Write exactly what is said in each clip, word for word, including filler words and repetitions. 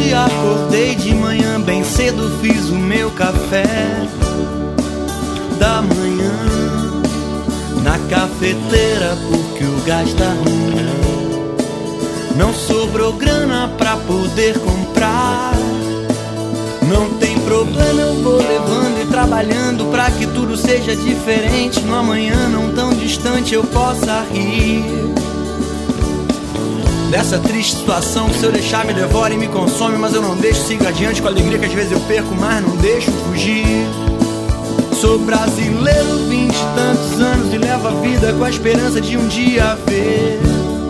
dia acordei de manhã bem cedo, fiz o meu café da manhã na cafeteira porque o gás tá ruim. Não sobrou grana pra poder comprar. Não tem problema, eu vou levando e trabalhando pra que tudo seja diferente. No amanhã não tão distante eu possa rir dessa triste situação que se eu deixar me devora e me consome. Mas eu não deixo, sigo adiante com alegria que às vezes eu perco, mas não deixo fugir. Sou brasileiro, vinte e tantos anos e levo a vida com a esperança de um dia ver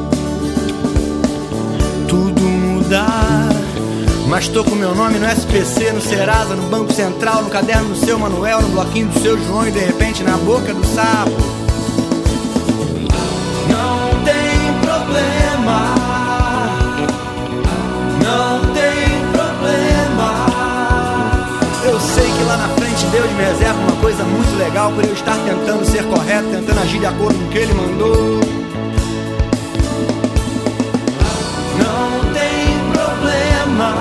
tudo mudar. Mas tô com meu nome no S P C, no Serasa, no Banco Central, no caderno do seu Manuel, no bloquinho do seu João e de repente na boca do sapo. Não tem problema, não tem problema. Eu sei que lá na frente Deus me reserva uma coisa muito legal por eu estar tentando ser correto, tentando agir de acordo com o que Ele mandou. Não tem problema,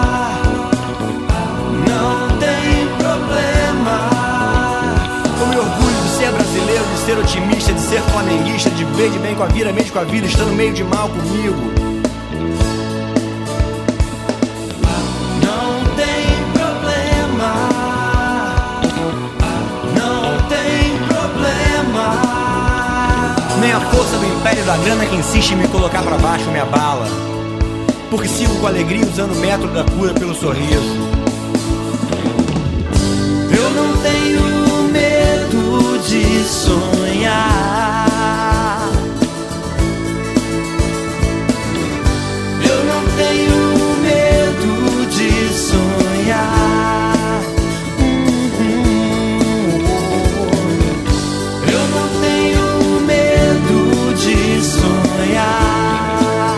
não tem problema. Com meu orgulho de ser brasileiro, de ser otimista, de ser flamenguista, de ver de bem com a vida, meio com a vida, estando meio de mal comigo. Não tem problema, não tem problema. Nem a força do império da grana que insiste em me colocar pra baixo me abala, porque sigo com alegria usando o método da cura pelo sorriso. Eu não tenho medo de sonhar. Eu não tenho medo de sonhar. Eu não tenho medo de sonhar.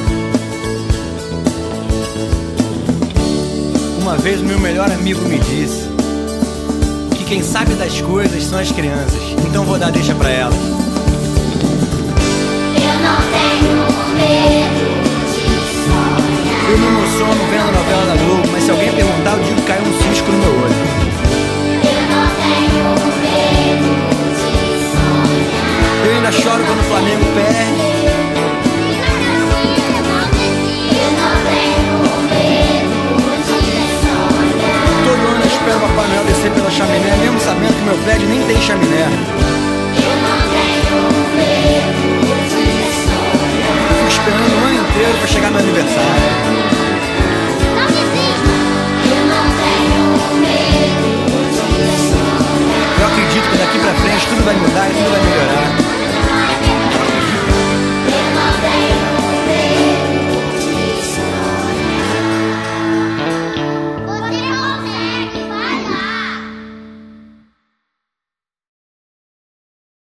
Uma vez o meu melhor amigo me disse que quem sabe das coisas são as crianças, então vou dar deixa pra elas. Eu não tenho medo de sonhar. Eu me emociono vendo a novela da Globo, mas se alguém perguntar eu digo que caiu um cisco no meu olho. Eu não tenho medo de sonhar. Eu ainda choro quando o Flamengo perde. Eu não tenho medo de sonhar. Todo ano eu espero o Papai Noel descer pela chaminé, mesmo sabendo que meu prédio nem tem chaminé. Eu não tenho medo de sonhar. Eu fico esperando o ano inteiro pra chegar meu aniversário. Não desista. Eu não tenho medo de sonhar. Eu acredito que daqui pra frente tudo vai mudar e tudo vai melhorar.